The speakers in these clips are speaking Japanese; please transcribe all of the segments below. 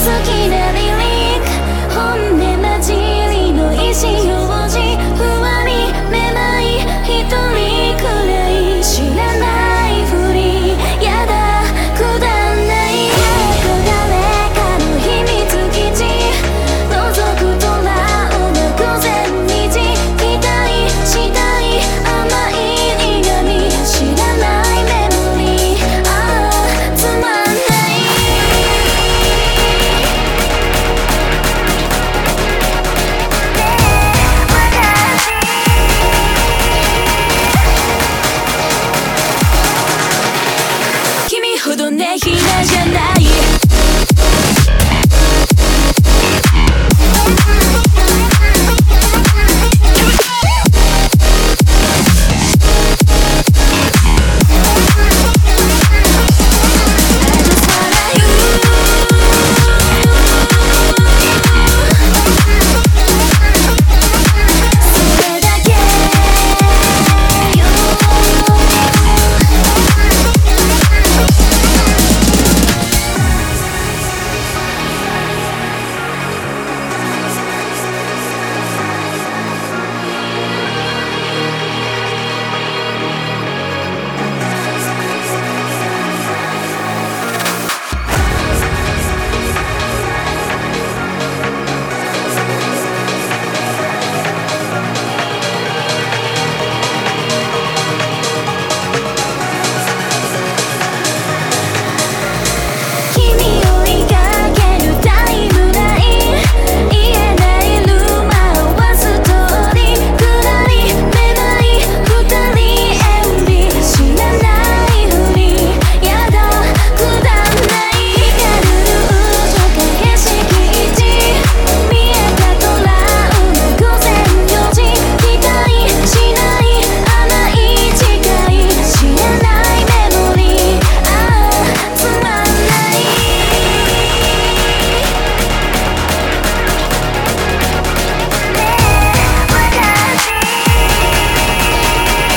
きなリリック本音混じりの意思表示不安にめまい一人くらい知らないふりやだくだんない誰かの秘密基地覗くとラウな午前2時期待したい甘い苦味知らないメモリーああつまんない君ほどねひなじゃない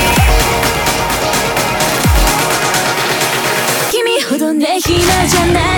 ねひなじゃない